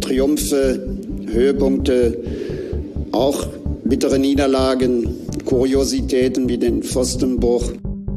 Triumphe, Höhepunkte, auch bittere Niederlagen, Kuriositäten wie den Pfostenbruch.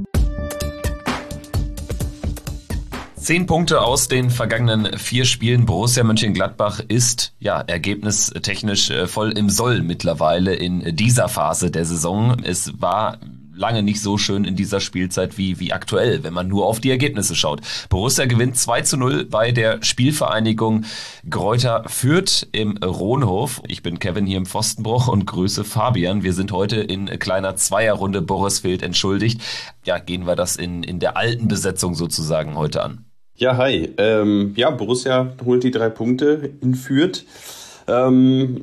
10 Punkte aus den vergangenen 4 Spielen. Borussia Mönchengladbach ist ergebnistechnisch voll im Soll mittlerweile in dieser Phase der Saison. Es war lange nicht so schön in dieser Spielzeit wie aktuell, wenn man nur auf die Ergebnisse schaut. Borussia gewinnt 2:0 bei der Spielvereinigung Greuther Fürth im Rohnhof. Ich bin Kevin hier im Pfostenbruch und grüße Fabian. Wir sind heute in kleiner Zweierrunde. Boris fehlt entschuldigt. Ja, gehen wir das in der alten Besetzung sozusagen heute an. Ja, hi. Borussia holt die 3 Punkte in Fürth. Du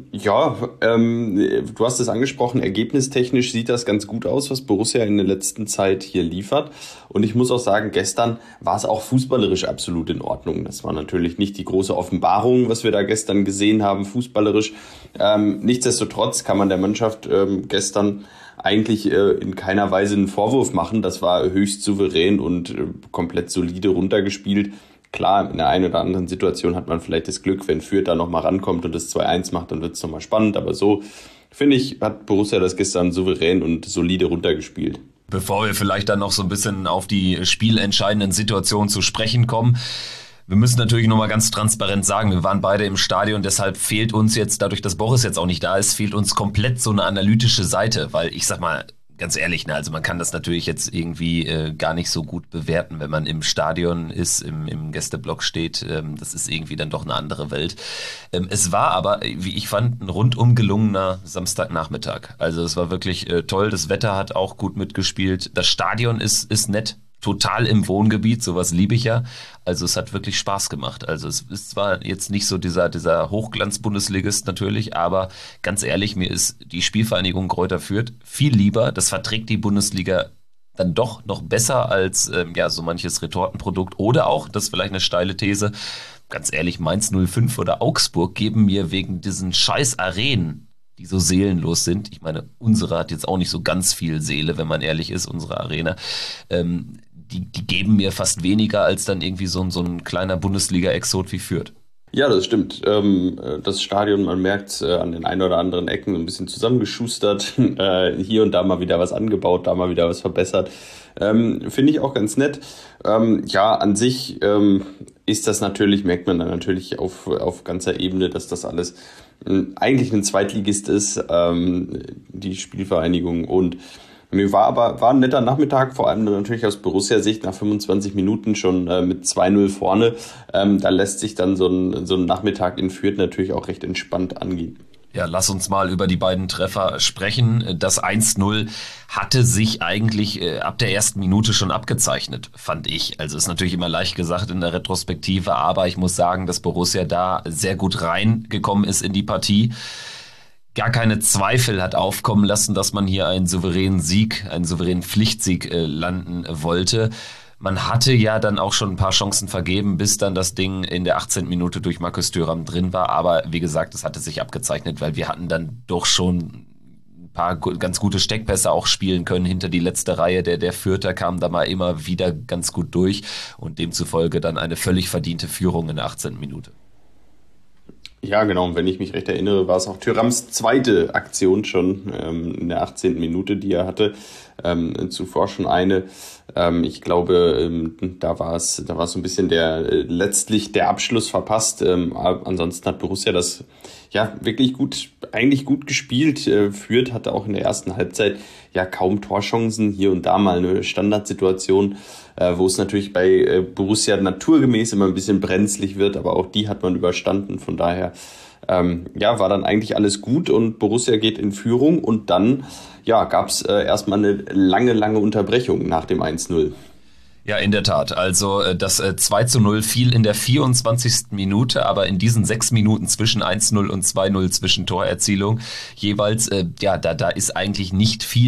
hast es angesprochen, ergebnistechnisch sieht das ganz gut aus, was Borussia in der letzten Zeit hier liefert. Und ich muss auch sagen, gestern war es auch fußballerisch absolut in Ordnung. Das war natürlich nicht die große Offenbarung, was wir da gestern gesehen haben, fußballerisch. Nichtsdestotrotz kann man der Mannschaft gestern eigentlich in keiner Weise einen Vorwurf machen. Das war höchst souverän und komplett solide runtergespielt. Klar, in der einen oder anderen Situation hat man vielleicht das Glück, wenn Fürth da nochmal rankommt und das 2-1 macht, dann wird es nochmal spannend. Aber so, finde ich, hat Borussia das gestern souverän und solide runtergespielt. Bevor wir vielleicht dann noch so ein bisschen auf die spielentscheidenden Situationen zu sprechen kommen, wir müssen natürlich nochmal ganz transparent sagen, wir waren beide im Stadion, deshalb fehlt uns jetzt, dadurch, dass Boris jetzt auch nicht da ist, fehlt uns komplett so eine analytische Seite, weil ich sag mal, ganz ehrlich, also man kann das natürlich jetzt irgendwie gar nicht so gut bewerten, wenn man im Stadion ist, im Gästeblock steht. Das ist irgendwie dann doch eine andere Welt. Es war aber, wie ich fand, ein rundum gelungener Samstagnachmittag. Also es war wirklich toll. Das Wetter hat auch gut mitgespielt. Das Stadion ist nett. Total im Wohngebiet, sowas liebe ich ja. Also es hat wirklich Spaß gemacht. Also es ist zwar jetzt nicht so dieser Hochglanz-Bundesligist natürlich, aber ganz ehrlich, mir ist die Spielvereinigung Greuther Fürth viel lieber. Das verträgt die Bundesliga dann doch noch besser als so manches Retortenprodukt. Oder auch, das ist vielleicht eine steile These, ganz ehrlich, Mainz 05 oder Augsburg geben mir wegen diesen scheiß Arenen, die so seelenlos sind. Ich meine, unsere hat jetzt auch nicht so ganz viel Seele, wenn man ehrlich ist, unsere Arena. Die geben mir fast weniger als dann irgendwie so ein kleiner Bundesliga-Exot wie Fürth. Ja, das stimmt. Das Stadion, man merkt an den ein oder anderen Ecken ein bisschen zusammengeschustert. Hier und da mal wieder was angebaut, da mal wieder was verbessert. Finde ich auch ganz nett. An sich ist das natürlich, merkt man dann natürlich auf ganzer Ebene, dass das alles eigentlich ein Zweitligist ist, die Spielvereinigung. Und mir war ein netter Nachmittag, vor allem natürlich aus Borussia-Sicht nach 25 Minuten schon mit 2-0 vorne. Da lässt sich dann so ein Nachmittag in Fürth natürlich auch recht entspannt angehen. Ja, lass uns mal über die beiden Treffer sprechen. Das 1-0 hatte sich eigentlich ab der ersten Minute schon abgezeichnet, fand ich. Also ist natürlich immer leicht gesagt in der Retrospektive, aber ich muss sagen, dass Borussia da sehr gut reingekommen ist in die Partie. Gar keine Zweifel hat aufkommen lassen, dass man hier einen souveränen Pflichtsieg landen wollte. Man hatte ja dann auch schon ein paar Chancen vergeben, bis dann das Ding in der 18. Minute durch Markus Thuram drin war. Aber wie gesagt, es hatte sich abgezeichnet, weil wir hatten dann doch schon ein paar ganz gute Steckpässe auch spielen können hinter die letzte Reihe. Der Fürther kam da mal immer wieder ganz gut durch und demzufolge dann eine völlig verdiente Führung in der 18. Minute. Ja, genau. Und wenn ich mich recht erinnere, war es auch Thürams zweite Aktion schon in der 18. Minute, die er hatte. Zuvor schon eine. Ich glaube, da war es so ein bisschen letztlich der Abschluss verpasst. Ansonsten hat Borussia das wirklich eigentlich gut gespielt. Fürth hatte auch in der ersten Halbzeit kaum Torchancen, hier und da mal eine Standardsituation, wo es natürlich bei Borussia naturgemäß immer ein bisschen brenzlig wird, aber auch die hat man überstanden. Von daher war dann eigentlich alles gut und Borussia geht in Führung und dann gab es erstmal eine lange Unterbrechung nach dem 1-0. Ja, in der Tat. Also das 2-0 fiel in der 24. Minute, aber in diesen 6 Minuten zwischen 1-0 und 2-0 zwischen Torerzielung jeweils, da ist eigentlich nicht viel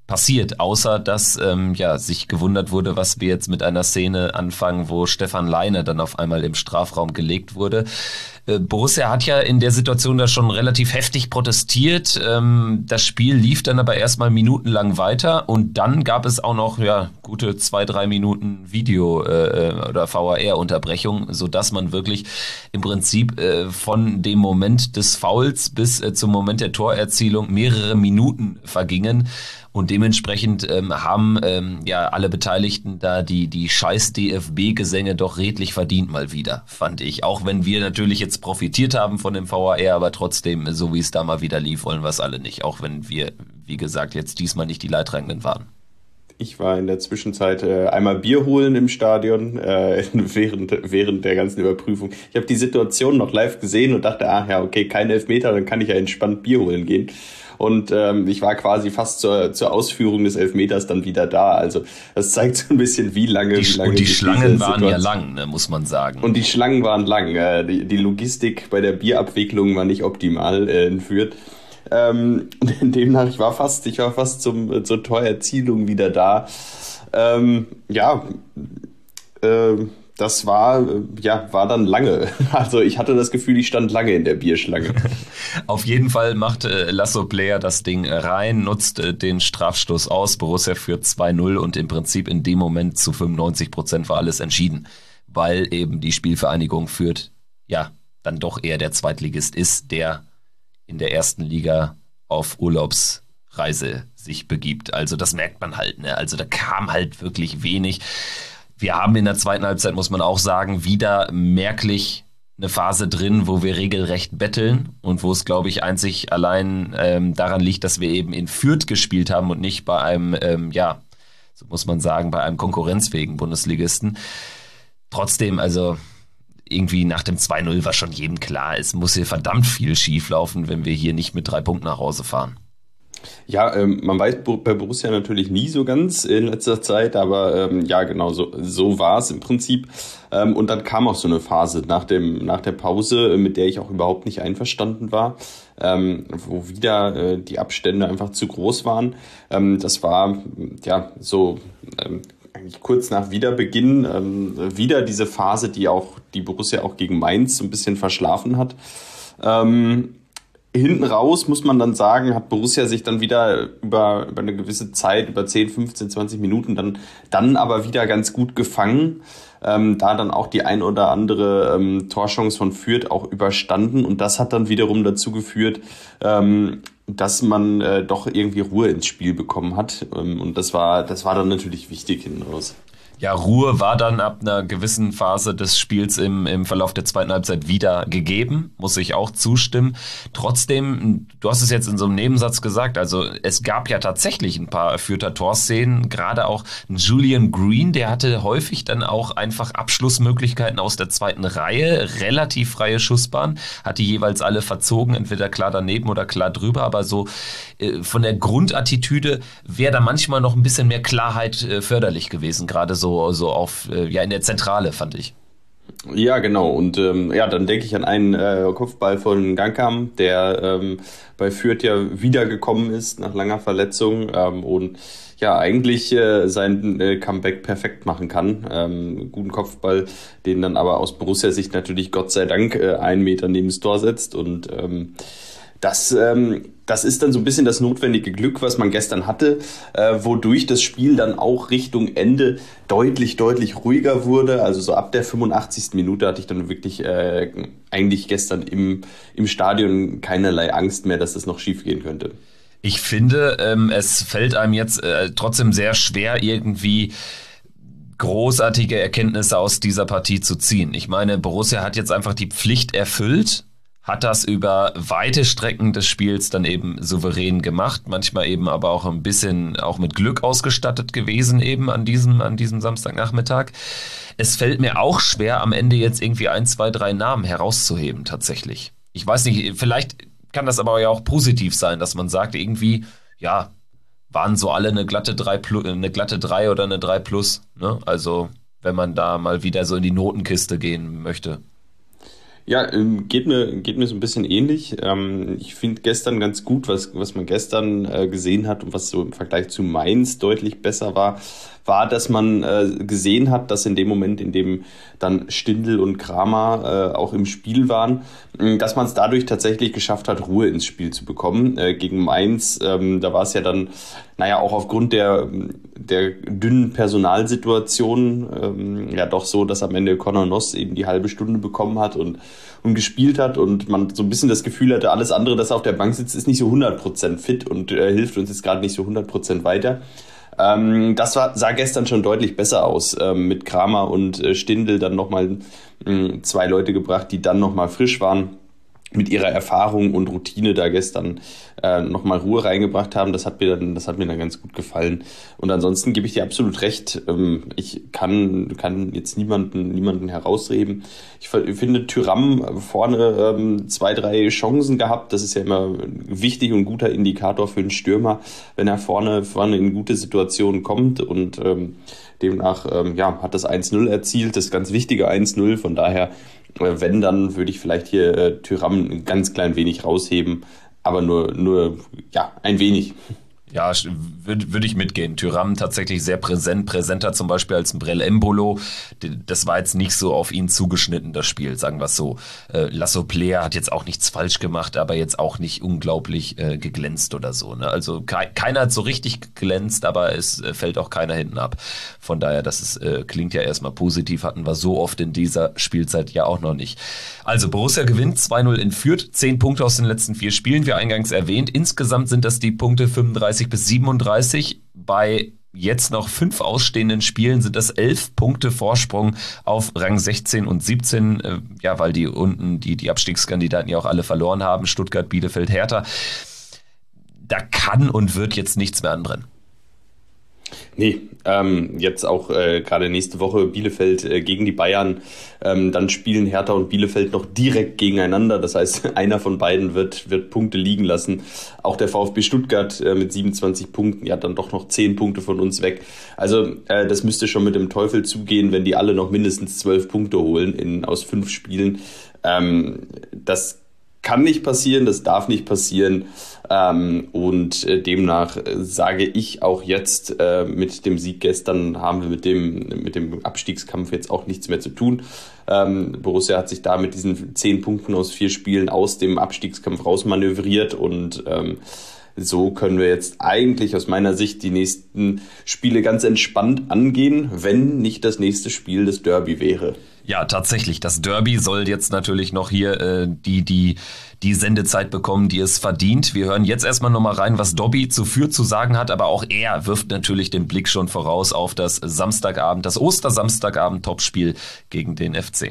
passiert, außer dass sich gewundert wurde, was wir jetzt mit einer Szene anfangen, wo Stefan Leine dann auf einmal im Strafraum gelegt wurde. Borussia hat ja in der Situation da schon relativ heftig protestiert. Das Spiel lief dann aber erstmal minutenlang weiter und dann gab es auch noch gute 2-3 Minuten Video- oder VAR-Unterbrechung, sodass man wirklich im Prinzip von dem Moment des Fouls bis zum Moment der Torerzielung mehrere Minuten vergingen. Und dementsprechend haben alle Beteiligten da die scheiß DFB-Gesänge doch redlich verdient mal wieder, fand ich. Auch wenn wir natürlich jetzt profitiert haben von dem VAR, aber trotzdem, so wie es da mal wieder lief, wollen wir es alle nicht. Auch wenn wir, wie gesagt, jetzt diesmal nicht die Leidtragenden waren. Ich war in der Zwischenzeit einmal Bier holen im Stadion während der ganzen Überprüfung. Ich habe die Situation noch live gesehen und dachte, okay, kein Elfmeter, dann kann ich ja entspannt Bier holen gehen. Und ich war quasi fast zur Ausführung des Elfmeters dann wieder da. Also das zeigt so ein bisschen, wie lange die Schlangen waren ja lang, ne, muss man sagen. Und die Schlangen waren lang. Die Logistik bei der Bierabwicklung war nicht optimal in Fürth. Demnach, ich war fast zur Torerzielung wieder da. Das war dann lange. Also ich hatte das Gefühl, ich stand lange in der Bierschlange. Auf jeden Fall macht Lasso Player das Ding rein, nutzt den Strafstoß aus. Borussia führt 2-0 und im Prinzip in dem Moment zu 95% war alles entschieden, weil eben die Spielvereinigung Fürth dann doch eher der Zweitligist ist, der in der ersten Liga auf Urlaubsreise sich begibt. Also das merkt man halt, ne? Also da kam halt wirklich wenig. Wir haben in der zweiten Halbzeit, muss man auch sagen, wieder merklich eine Phase drin, wo wir regelrecht betteln und wo es, glaube ich, einzig allein daran liegt, dass wir eben in Fürth gespielt haben und nicht bei einem, so muss man sagen, bei einem konkurrenzfähigen Bundesligisten. Trotzdem, also irgendwie nach dem 2-0 war schon jedem klar, es muss hier verdammt viel schief laufen, wenn wir hier nicht mit 3 Punkten nach Hause fahren. Ja, man weiß bei Borussia natürlich nie so ganz in letzter Zeit, aber genau, so war es im Prinzip. Und dann kam auch so eine Phase nach der Pause, mit der ich auch überhaupt nicht einverstanden war, wo wieder die Abstände einfach zu groß waren. Das war eigentlich kurz nach Wiederbeginn wieder diese Phase, die Borussia auch gegen Mainz so ein bisschen verschlafen hat. Hinten raus, muss man dann sagen, hat Borussia sich dann wieder über eine gewisse Zeit, über 10, 15, 20 Minuten dann aber wieder ganz gut gefangen. Da dann auch die ein oder andere Torchance von Fürth auch überstanden. Und das hat dann wiederum dazu geführt, dass man doch irgendwie Ruhe ins Spiel bekommen hat. Und das war dann natürlich wichtig hinten raus. Ja, Ruhe war dann ab einer gewissen Phase des Spiels im Verlauf der zweiten Halbzeit wieder gegeben, muss ich auch zustimmen. Trotzdem, du hast es jetzt in so einem Nebensatz gesagt, also es gab ja tatsächlich ein paar Fürther Torszenen, gerade auch Julian Green, der hatte häufig dann auch einfach Abschlussmöglichkeiten aus der zweiten Reihe, relativ freie Schussbahn, hat die jeweils alle verzogen, entweder klar daneben oder klar drüber, aber so von der Grundattitüde wäre da manchmal noch ein bisschen mehr Klarheit förderlich gewesen, gerade so auf in der Zentrale, fand ich. Ja, genau. Und dann denke ich an einen Kopfball von Gangkam, der bei Fürth ja wiedergekommen ist nach langer Verletzung und eigentlich sein Comeback perfekt machen kann. Guten Kopfball, den dann aber aus Borussia-Sicht natürlich Gott sei Dank 1 Meter neben das Tor setzt und das ist dann so ein bisschen das notwendige Glück, was man gestern hatte, wodurch das Spiel dann auch Richtung Ende deutlich ruhiger wurde. Also so ab der 85. Minute hatte ich dann wirklich eigentlich gestern im Stadion keinerlei Angst mehr, dass das noch schief gehen könnte. Ich finde, es fällt einem jetzt trotzdem sehr schwer, irgendwie großartige Erkenntnisse aus dieser Partie zu ziehen. Ich meine, Borussia hat jetzt einfach die Pflicht erfüllt, hat das über weite Strecken des Spiels dann eben souverän gemacht, manchmal eben aber auch ein bisschen auch mit Glück ausgestattet gewesen eben an diesem Samstagnachmittag. Es fällt mir auch schwer, am Ende jetzt irgendwie 1, 2, 3 Namen herauszuheben tatsächlich. Ich weiß nicht, vielleicht kann das aber ja auch positiv sein, dass man sagt irgendwie, ja, waren so alle eine glatte 3 oder eine 3 plus, ne? Also wenn man da mal wieder so in die Notenkiste gehen möchte. Ja, geht mir so ein bisschen ähnlich. Ich finde gestern ganz gut, was man gestern gesehen hat und was so im Vergleich zu Mainz deutlich besser war, dass man gesehen hat, dass in dem Moment, in dem dann Stindl und Kramer auch im Spiel waren, dass man es dadurch tatsächlich geschafft hat, Ruhe ins Spiel zu bekommen. Gegen Mainz, da war es ja dann, auch aufgrund der dünnen Personalsituation ja doch so, dass am Ende Conor Noss eben die halbe Stunde bekommen hat und gespielt hat und man so ein bisschen das Gefühl hatte, alles andere, das auf der Bank sitzt, ist nicht so 100% fit und hilft uns jetzt gerade nicht so 100% weiter. Das sah gestern schon deutlich besser aus. Mit Kramer und Stindl dann nochmal 2 Leute gebracht, die dann nochmal frisch waren, mit ihrer Erfahrung und Routine da gestern nochmal Ruhe reingebracht haben. Das hat mir dann ganz gut gefallen. Und ansonsten gebe ich dir absolut recht. Ich kann jetzt niemanden herausreden. Ich finde, Thuram vorne 2, 3 Chancen gehabt. Das ist ja immer ein wichtig und guter Indikator für einen Stürmer, wenn er vorne in gute Situationen kommt. Und demnach hat das 1-0 erzielt, das ganz wichtige 1-0. Von daher, wenn, dann würde ich vielleicht hier Thuram ein ganz klein wenig rausheben, aber nur ein wenig. Ja, würde ich mitgehen. Thuram tatsächlich sehr präsenter zum Beispiel als Brel Embolo. Das war jetzt nicht so auf ihn zugeschnitten, das Spiel, sagen wir es so. Lasso Player hat jetzt auch nichts falsch gemacht, aber jetzt auch nicht unglaublich geglänzt oder so. Ne? Also keiner hat so richtig geglänzt, aber es fällt auch keiner hinten ab. Von daher, klingt ja erstmal positiv, hatten wir so oft in dieser Spielzeit ja auch noch nicht. Also Borussia gewinnt 2-0 in Fürth, 10 Punkte aus den letzten 4 Spielen, wie eingangs erwähnt. Insgesamt sind das die Punkte 35 bis 37. Bei jetzt noch 5 ausstehenden Spielen sind das 11 Punkte Vorsprung auf Rang 16 und 17, weil die unten die Abstiegskandidaten ja auch alle verloren haben, Stuttgart, Bielefeld, Hertha. Da kann und wird jetzt nichts mehr anbrennen. Nee, jetzt auch gerade nächste Woche Bielefeld gegen die Bayern. Dann spielen Hertha und Bielefeld noch direkt gegeneinander. Das heißt, einer von beiden wird Punkte liegen lassen. Auch der VfB Stuttgart mit 27 Punkten, ja dann doch noch 10 Punkte von uns weg. Also das müsste schon mit dem Teufel zugehen, wenn die alle noch mindestens 12 Punkte holen aus 5 Spielen. Das kann nicht passieren, das darf nicht passieren. Und demnach sage ich auch jetzt, mit dem Sieg gestern haben wir mit dem Abstiegskampf jetzt auch nichts mehr zu tun. Borussia hat sich da mit diesen 10 Punkten aus 4 Spielen aus dem Abstiegskampf rausmanövriert und so können wir jetzt eigentlich aus meiner Sicht die nächsten Spiele ganz entspannt angehen, wenn nicht das nächste Spiel das Derby wäre. Ja, tatsächlich. Das Derby soll jetzt natürlich noch hier die Sendezeit bekommen, die es verdient. Wir hören jetzt erstmal nochmal rein, was Dobby zu Fürth zu sagen hat, aber auch er wirft natürlich den Blick schon voraus auf das Ostersamstagabend-Topspiel gegen den FC.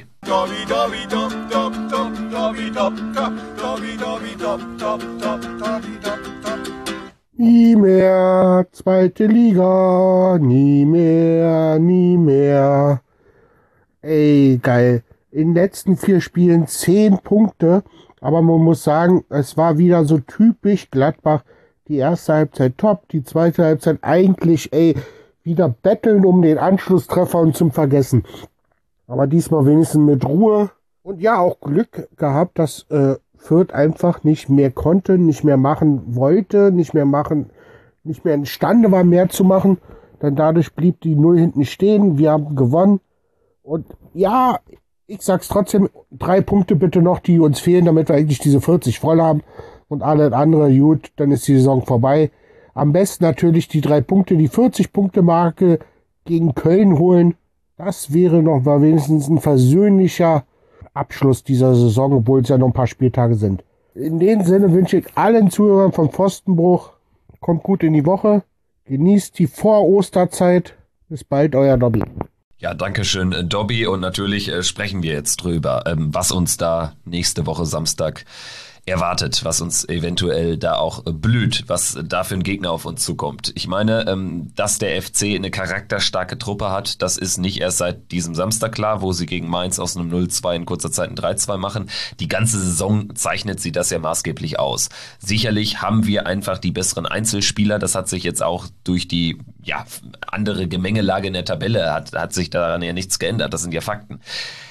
Nie mehr zweite Liga, nie mehr. Ey, geil. In den letzten 4 Spielen 10 Punkte, aber man muss sagen, es war wieder so typisch Gladbach. Die erste Halbzeit top, die zweite Halbzeit eigentlich, wieder betteln um den Anschlusstreffer und zum Vergessen. Aber diesmal wenigstens mit Ruhe. Und ja, auch Glück gehabt, dass Fürth einfach nicht mehr konnte, nicht mehr machen wollte, nicht mehr imstande war, mehr zu machen. Denn dadurch blieb die 0 hinten stehen. Wir haben gewonnen. Und ja, ich sag's trotzdem, 3 Punkte bitte noch, die uns fehlen, damit wir eigentlich diese 40 voll haben. Und alles andere, gut, dann ist die Saison vorbei. Am besten natürlich die 3 Punkte, die 40-Punkte-Marke gegen Köln holen. Das wäre noch mal wenigstens ein versöhnlicher Abschluss dieser Saison, obwohl es ja noch ein paar Spieltage sind. In dem Sinne wünsche ich allen Zuhörern vom Pfostenbruch, kommt gut in die Woche, genießt die Vor-Osterzeit. Bis bald, euer Dobby. Ja, danke schön, Dobby. Und natürlich sprechen wir jetzt drüber, was uns da nächste Woche Samstag erwartet, was uns eventuell da auch blüht, was da für ein Gegner auf uns zukommt. Ich meine, dass der FC eine charakterstarke Truppe hat, das ist nicht erst seit diesem Samstag klar, wo sie gegen Mainz aus einem 0-2 in kurzer Zeit ein 3-2 machen. Die ganze Saison zeichnet sie das ja maßgeblich aus. Sicherlich haben wir einfach die besseren Einzelspieler, das hat sich jetzt auch durch die andere Gemengelage in der Tabelle, hat sich daran ja nichts geändert, das sind ja Fakten.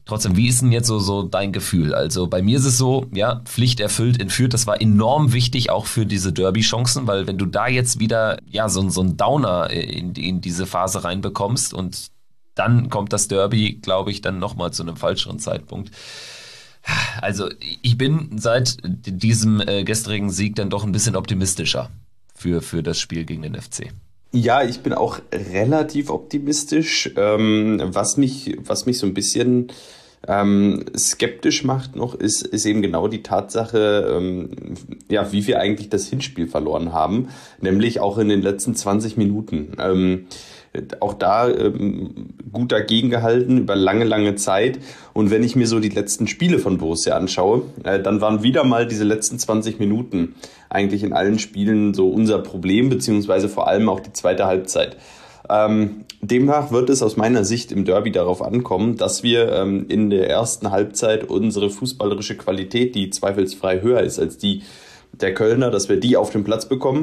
Trotzdem, wie ist denn jetzt so dein Gefühl? Also bei mir ist es so, ja, Pflicht erfüllt in Fürth, das war enorm wichtig auch für diese Derby-Chancen, weil wenn du da jetzt wieder ja so ein Downer in diese Phase reinbekommst und dann kommt das Derby, glaube ich, dann nochmal zu einem falscheren Zeitpunkt. Also ich bin seit diesem gestrigen Sieg dann doch ein bisschen optimistischer für das Spiel gegen den FC. Ja, ich bin auch relativ optimistisch. Was mich so ein bisschen skeptisch macht noch, ist eben genau die Tatsache, wie wir eigentlich das Hinspiel verloren haben, nämlich auch in den letzten 20 Minuten. Auch da gut dagegen gehalten über lange Zeit. Und wenn ich mir so die letzten Spiele von Borussia anschaue, dann waren wieder mal diese letzten 20 Minuten eigentlich in allen Spielen so unser Problem, beziehungsweise vor allem auch die zweite Halbzeit. Demnach wird es aus meiner Sicht im Derby darauf ankommen, dass wir in der ersten Halbzeit unsere fußballerische Qualität, die zweifelsfrei höher ist als die der Kölner, dass wir die auf den Platz bekommen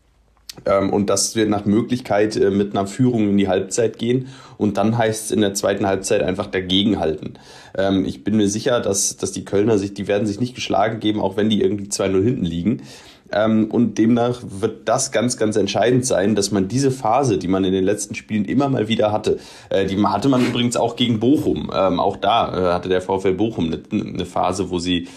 und dass wir nach Möglichkeit mit einer Führung in die Halbzeit gehen und dann heißt es in der zweiten Halbzeit einfach dagegenhalten. Ich bin mir sicher, dass die Kölner die werden sich nicht geschlagen geben, auch wenn die irgendwie 2-0 hinten liegen. Und demnach wird das ganz entscheidend sein, dass man diese Phase, die man in den letzten Spielen immer mal wieder hatte, die hatte man übrigens auch gegen Bochum. Auch da hatte der VfL Bochum eine Phase, wo sie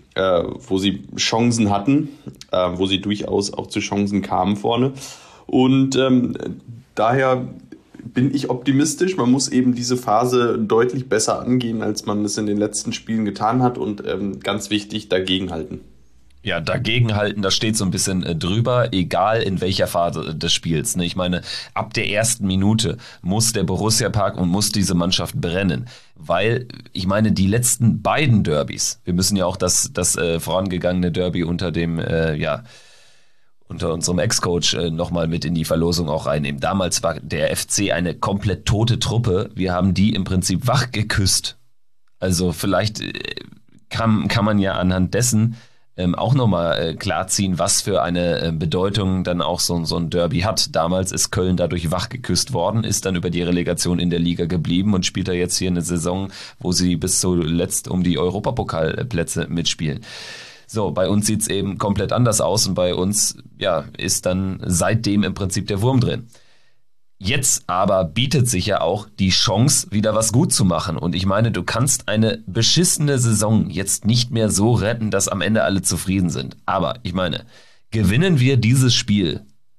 Chancen hatten, wo sie durchaus auch zu Chancen kamen vorne. Und daher bin ich optimistisch. Man muss eben diese Phase deutlich besser angehen, als man es in den letzten Spielen getan hat und ganz wichtig, dagegenhalten. Ja, dagegenhalten, da steht so ein bisschen drüber, egal in welcher Phase des Spiels. Ne? Ich meine, ab der ersten Minute muss der Borussia-Park und muss diese Mannschaft brennen. Weil, ich meine, die letzten beiden Derbys, wir müssen ja auch das vorangegangene Derby unter unserem Ex-Coach nochmal mit in die Verlosung auch reinnehmen. Damals war der FC eine komplett tote Truppe. Wir haben die im Prinzip wach geküsst. Also vielleicht kann man ja anhand dessen auch nochmal klarziehen, was für eine Bedeutung dann auch so ein Derby hat. Damals ist Köln dadurch wachgeküsst worden, ist dann über die Relegation in der Liga geblieben und spielt da jetzt hier eine Saison, wo sie bis zuletzt um die Europapokalplätze mitspielen. So, bei uns sieht's eben komplett anders aus und bei uns ist dann seitdem im Prinzip der Wurm drin. Jetzt aber bietet sich ja auch die Chance, wieder was gut zu machen. Und ich meine, du kannst eine beschissene Saison jetzt nicht mehr so retten, dass am Ende alle zufrieden sind. Aber ich meine, gewinnen wir dieses Spiel,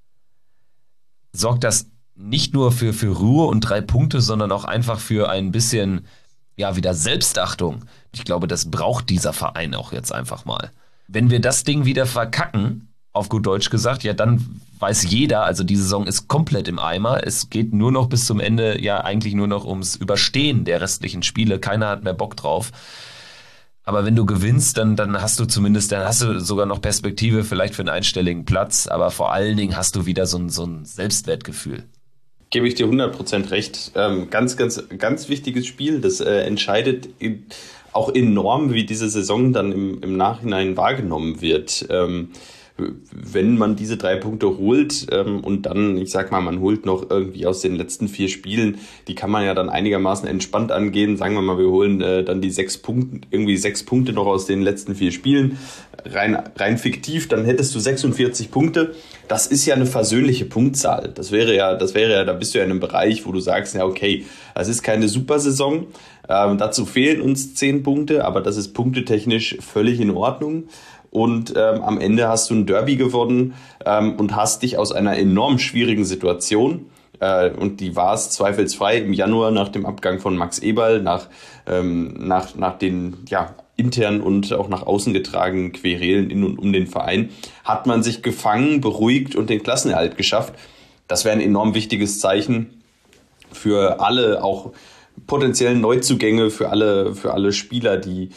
sorgt das nicht nur für Ruhe und 3 Punkte, sondern auch einfach für ein bisschen, wieder Selbstachtung. Ich glaube, das braucht dieser Verein auch jetzt einfach mal. Wenn wir das Ding wieder verkacken, auf gut Deutsch gesagt, dann weiß jeder, also die Saison ist komplett im Eimer. Es geht nur noch bis zum Ende, eigentlich nur noch ums Überstehen der restlichen Spiele. Keiner hat mehr Bock drauf. Aber wenn du gewinnst, dann hast du sogar noch Perspektive vielleicht für einen einstelligen Platz. Aber vor allen Dingen hast du wieder so ein Selbstwertgefühl. Gebe ich dir 100% recht. Ganz wichtiges Spiel. Das entscheidet auch enorm, wie diese Saison dann im Nachhinein wahrgenommen wird. Wenn man diese 3 Punkte holt und dann, ich sag mal, man holt noch irgendwie aus den letzten 4 Spielen, die kann man ja dann einigermaßen entspannt angehen. Sagen wir mal, wir holen dann die 6 Punkte noch aus den letzten 4 Spielen. Rein fiktiv, dann hättest du 46 Punkte. Das ist ja eine versöhnliche Punktzahl. Das wäre ja, da bist du ja in einem Bereich, wo du sagst, ja okay, das ist keine Supersaison. Dazu fehlen uns 10 Punkte, aber das ist punktetechnisch völlig in Ordnung. Und am Ende hast du ein Derby gewonnen und hast dich aus einer enorm schwierigen Situation, und die war es zweifelsfrei im Januar nach dem Abgang von Max Eberl, nach den intern und auch nach außen getragenen Querelen in und um den Verein, hat man sich gefangen, beruhigt und den Klassenerhalt geschafft. Das wäre ein enorm wichtiges Zeichen für alle, auch potenziellen Neuzugänge, für alle Spieler, die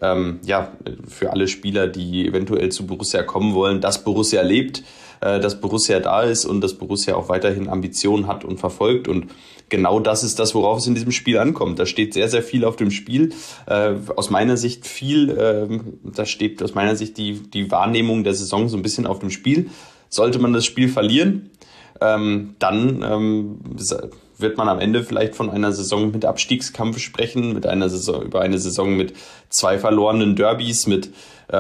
eventuell zu Borussia kommen wollen, dass Borussia lebt, dass Borussia da ist und dass Borussia auch weiterhin Ambitionen hat und verfolgt. Und genau das ist das, worauf es in diesem Spiel ankommt. Da steht sehr, sehr viel auf dem Spiel. Aus meiner Sicht da steht aus meiner Sicht die Wahrnehmung der Saison so ein bisschen auf dem Spiel. Sollte man das Spiel verlieren, dann wird man am Ende vielleicht von einer Saison mit Abstiegskampf sprechen, über eine Saison mit 2 verlorenen Derbys, mit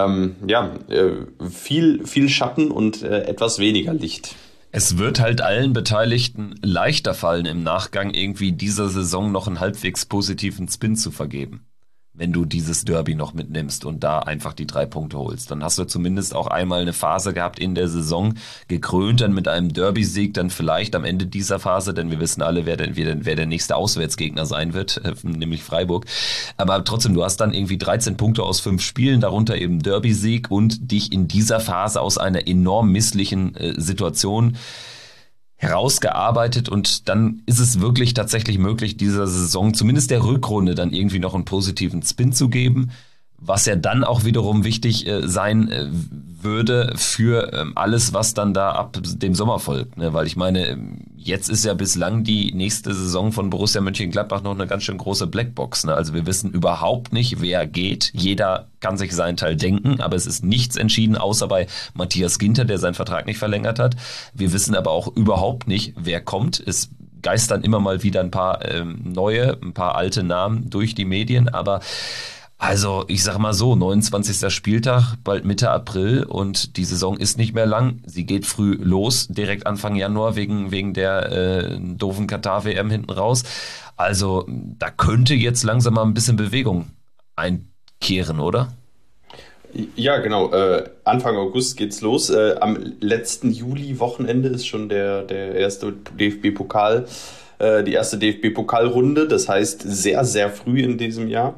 viel Schatten und etwas weniger Licht. Es wird halt allen Beteiligten leichter fallen, im Nachgang irgendwie dieser Saison noch einen halbwegs positiven Spin zu vergeben. Wenn du dieses Derby noch mitnimmst und da einfach die 3 Punkte holst. Dann hast du zumindest auch einmal eine Phase gehabt in der Saison, gekrönt dann mit einem Derby-Sieg, dann vielleicht am Ende dieser Phase, denn wir wissen alle, wer der nächste Auswärtsgegner sein wird, nämlich Freiburg. Aber trotzdem, du hast dann irgendwie 13 Punkte aus 5 Spielen, darunter eben Derby-Sieg und dich in dieser Phase aus einer enorm misslichen Situation herausgearbeitet und dann ist es wirklich tatsächlich möglich, dieser Saison, zumindest der Rückrunde, dann irgendwie noch einen positiven Spin zu geben, was ja dann auch wiederum wichtig sein würde für alles, was dann da ab dem Sommer folgt. Ne? Weil ich meine, jetzt ist ja bislang die nächste Saison von Borussia Mönchengladbach noch eine ganz schön große Blackbox. Ne? Also wir wissen überhaupt nicht, wer geht. Jeder kann sich seinen Teil denken, aber es ist nichts entschieden, außer bei Matthias Ginter, der seinen Vertrag nicht verlängert hat. Wir wissen aber auch überhaupt nicht, wer kommt. Es geistern immer mal wieder ein paar ein paar alte Namen durch die Medien, aber also ich sag mal so, 29. Spieltag, bald Mitte April und die Saison ist nicht mehr lang. Sie geht früh los, direkt Anfang Januar wegen der doofen Katar-WM hinten raus. Also da könnte jetzt langsam mal ein bisschen Bewegung einkehren, oder? Ja, genau. Anfang August geht's los. Am letzten Juli-Wochenende ist schon der erste DFB-Pokal, die erste DFB-Pokalrunde. Das heißt sehr, sehr früh in diesem Jahr.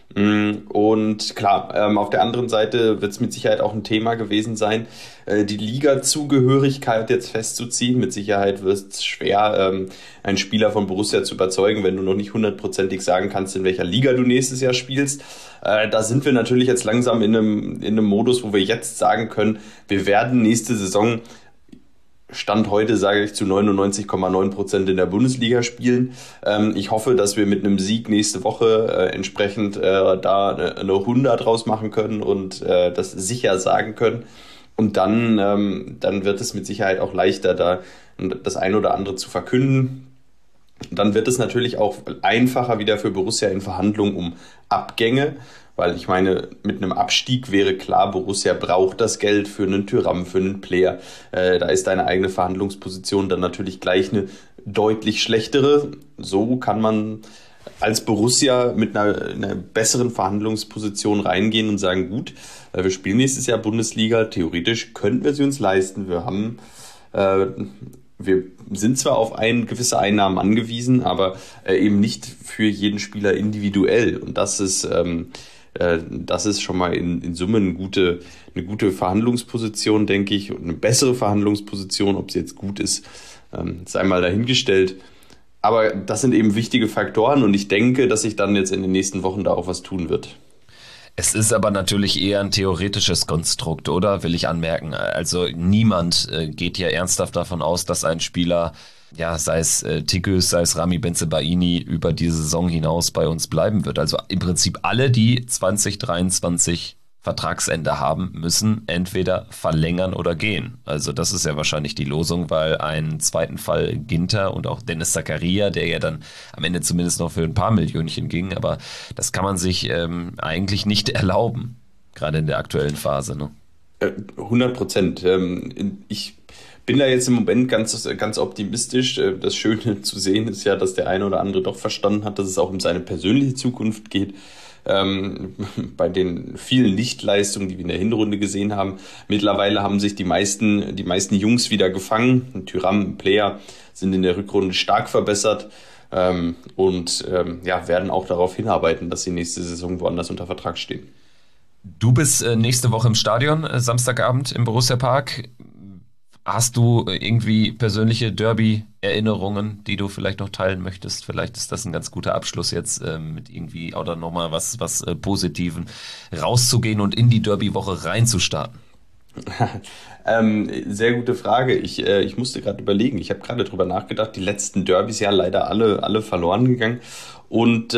Und klar, auf der anderen Seite wird es mit Sicherheit auch ein Thema gewesen sein, die Liga-Zugehörigkeit jetzt festzuziehen. Mit Sicherheit wird es schwer, einen Spieler von Borussia zu überzeugen, wenn du noch nicht 100%ig sagen kannst, in welcher Liga du nächstes Jahr spielst. Da sind wir natürlich jetzt langsam in einem Modus, wo wir jetzt sagen können, wir werden nächste Saison Stand heute, sage ich, zu 99,9% in der Bundesliga spielen. Ich hoffe, dass wir mit einem Sieg nächste Woche entsprechend da eine 100 draus machen können und das sicher sagen können. Und dann wird es mit Sicherheit auch leichter, da das ein oder andere zu verkünden. Dann wird es natürlich auch einfacher wieder für Borussia in Verhandlungen um Abgänge. Weil ich meine, mit einem Abstieg wäre klar, Borussia braucht das Geld für einen Thuram, für einen Player. Da ist deine eigene Verhandlungsposition dann natürlich gleich eine deutlich schlechtere. So kann man als Borussia mit einer besseren Verhandlungsposition reingehen und sagen, gut, wir spielen nächstes Jahr Bundesliga, theoretisch könnten wir sie uns leisten. Wir sind zwar auf gewisse Einnahmen angewiesen, aber eben nicht für jeden Spieler individuell. Und das ist schon mal in Summe eine gute Verhandlungsposition, denke ich, und eine bessere Verhandlungsposition. Ob sie jetzt gut ist, ist einmal dahingestellt. Aber das sind eben wichtige Faktoren und ich denke, dass sich dann jetzt in den nächsten Wochen da auch was tun wird. Es ist aber natürlich eher ein theoretisches Konstrukt, oder? Will ich anmerken. Also niemand geht ja ernsthaft davon aus, dass ein Spieler, ja, sei es Tikus, sei es Rami Bensebaini, über die Saison hinaus bei uns bleiben wird. Also im Prinzip alle, die 2023 Vertragsende haben, müssen entweder verlängern oder gehen. Also das ist ja wahrscheinlich die Losung, weil einen zweiten Fall Ginter und auch Dennis Zakaria, der ja dann am Ende zumindest noch für ein paar Millionchen ging, aber das kann man sich eigentlich nicht erlauben, gerade in der aktuellen Phase. Ne? 100%. Ich bin da jetzt im Moment ganz optimistisch. Das Schöne zu sehen ist ja, dass der eine oder andere doch verstanden hat, dass es auch um seine persönliche Zukunft geht. Bei den vielen Lichtleistungen, die wir in der Hinrunde gesehen haben. Mittlerweile haben sich die meisten Jungs wieder gefangen. Thuram, Player sind in der Rückrunde stark verbessert und werden auch darauf hinarbeiten, dass sie nächste Saison woanders unter Vertrag stehen. Du bist nächste Woche im Stadion, Samstagabend im Borussia Park. Hast du irgendwie persönliche Derby-Erinnerungen, die du vielleicht noch teilen möchtest? Vielleicht ist das ein ganz guter Abschluss jetzt mit irgendwie oder nochmal was Positiven rauszugehen und in die Derby-Woche reinzustarten. Sehr gute Frage. Ich musste gerade überlegen. Ich habe gerade drüber nachgedacht. Die letzten Derbys ja leider alle verloren gegangen. Und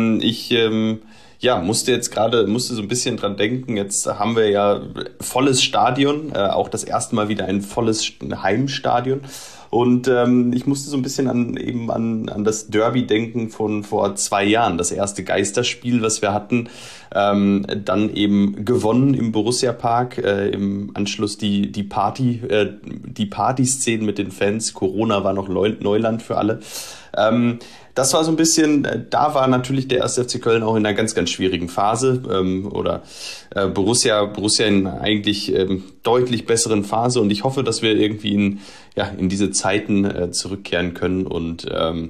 musste so ein bisschen dran denken. Jetzt haben wir ja volles Stadion, auch das erste Mal wieder ein volles Heimstadion. Und ich musste so ein bisschen an das Derby denken von vor 2 Jahren. Das erste Geisterspiel, was wir hatten, dann eben gewonnen im Borussia-Park, im Anschluss die Partyszenen mit den Fans. Corona war noch Neuland für alle. Das war so ein bisschen, da war natürlich der 1. FC Köln auch in einer ganz, ganz schwierigen Phase, Borussia in eigentlich deutlich besseren Phase, und ich hoffe, dass wir irgendwie in diese Zeiten zurückkehren können und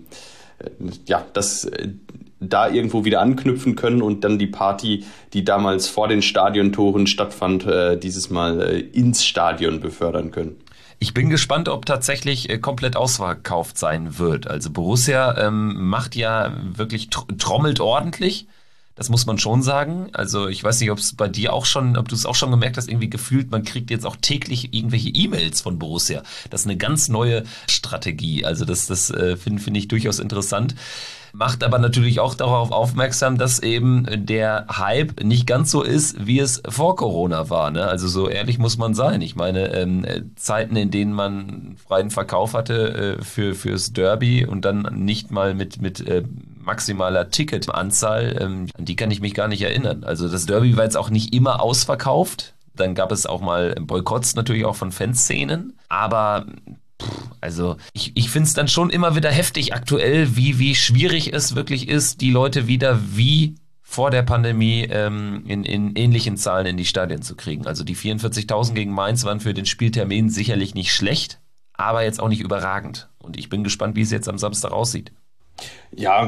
das da irgendwo wieder anknüpfen können und dann die Party, die damals vor den Stadiontoren stattfand, dieses Mal ins Stadion befördern können. Ich bin gespannt, ob tatsächlich komplett ausverkauft sein wird. Also Borussia macht ja wirklich, trommelt ordentlich. Das muss man schon sagen. Also ich weiß nicht, ob es bei dir auch schon, ob du es auch schon gemerkt hast, irgendwie gefühlt, man kriegt jetzt auch täglich irgendwelche E-Mails von Borussia. Das ist eine ganz neue Strategie. Also das finde ich durchaus interessant. Macht aber natürlich auch darauf aufmerksam, dass eben der Hype nicht ganz so ist, wie es vor Corona war. Ne? Also so ehrlich muss man sein. Ich meine, Zeiten, in denen man freien Verkauf hatte fürs Derby und dann nicht mal mit maximaler Ticketanzahl, an die kann ich mich gar nicht erinnern. Also das Derby war jetzt auch nicht immer ausverkauft. Dann gab es auch mal Boykotts natürlich auch von Fanszenen. Aber also ich finde es dann schon immer wieder heftig aktuell, wie schwierig es wirklich ist, die Leute wieder wie vor der Pandemie in ähnlichen Zahlen in die Stadien zu kriegen. Also die 44.000 gegen Mainz waren für den Spieltermin sicherlich nicht schlecht, aber jetzt auch nicht überragend. Und ich bin gespannt, wie es jetzt am Samstag aussieht. Ja,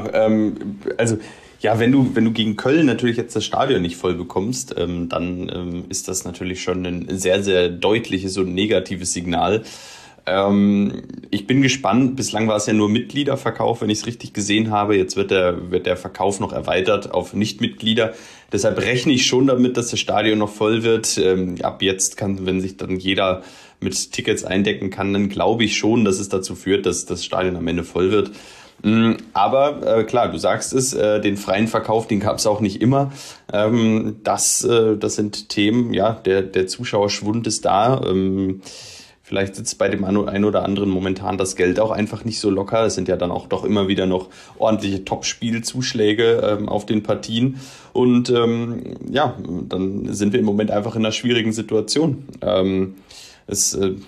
wenn du gegen Köln natürlich jetzt das Stadion nicht voll bekommst, dann ist das natürlich schon ein sehr, sehr deutliches und negatives Signal. Ich bin gespannt. Bislang war es ja nur Mitgliederverkauf, wenn ich es richtig gesehen habe. Jetzt wird der Verkauf noch erweitert auf Nichtmitglieder. Deshalb rechne ich schon damit, dass das Stadion noch voll wird. Ab jetzt wenn sich dann jeder mit Tickets eindecken kann, dann glaube ich schon, dass es dazu führt, dass das Stadion am Ende voll wird. Aber klar, du sagst es, den freien Verkauf, den gab es auch nicht immer. Das sind Themen, ja, der Zuschauerschwund ist da. Vielleicht sitzt bei dem einen oder anderen momentan das Geld auch einfach nicht so locker. Es sind ja dann auch doch immer wieder noch ordentliche Topspielzuschläge auf den Partien. Und dann sind wir im Moment einfach in einer schwierigen Situation. Wir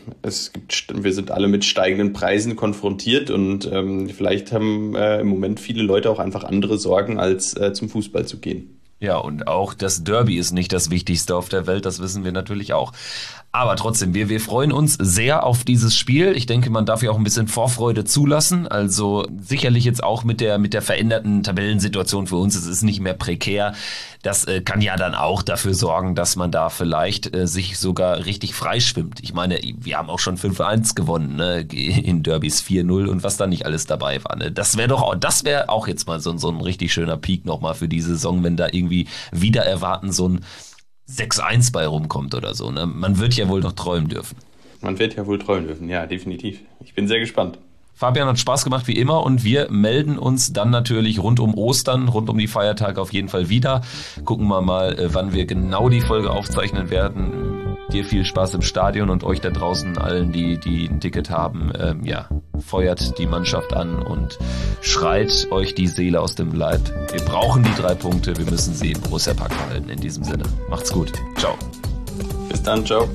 sind alle mit steigenden Preisen konfrontiert und vielleicht haben im Moment viele Leute auch einfach andere Sorgen, als zum Fußball zu gehen. Ja, und auch das Derby ist nicht das Wichtigste auf der Welt, das wissen wir natürlich auch. Aber trotzdem, wir freuen uns sehr auf dieses Spiel. Ich denke, man darf ja auch ein bisschen Vorfreude zulassen. Also sicherlich jetzt auch mit der veränderten Tabellensituation für uns. Es ist nicht mehr prekär. Das kann ja dann auch dafür sorgen, dass man da vielleicht sich sogar richtig freischwimmt. Ich meine, wir haben auch schon 5-1 gewonnen, ne? In Derbys 4-0 und was da nicht alles dabei war. Ne? Das wäre auch jetzt mal so ein richtig schöner Peak nochmal für die Saison, wenn da irgendwie wieder erwarten so ein 6-1 bei rumkommt oder so. Ne? Man wird ja wohl noch träumen dürfen. Man wird ja wohl träumen dürfen, ja, definitiv. Ich bin sehr gespannt. Fabian, hat Spaß gemacht wie immer und wir melden uns dann natürlich rund um Ostern, rund um die Feiertage auf jeden Fall wieder. Gucken wir mal, wann wir genau die Folge aufzeichnen werden. Dir viel Spaß im Stadion und euch da draußen allen, die ein Ticket haben, feuert die Mannschaft an und schreit euch die Seele aus dem Leib. Wir brauchen die 3 Punkte, wir müssen sie im Borussia Park halten. In diesem Sinne, macht's gut. Ciao. Bis dann, ciao.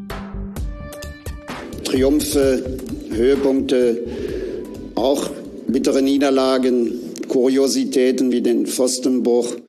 Triumphe, Höhepunkte, auch bittere Niederlagen, Kuriositäten wie den Pfostenbruch.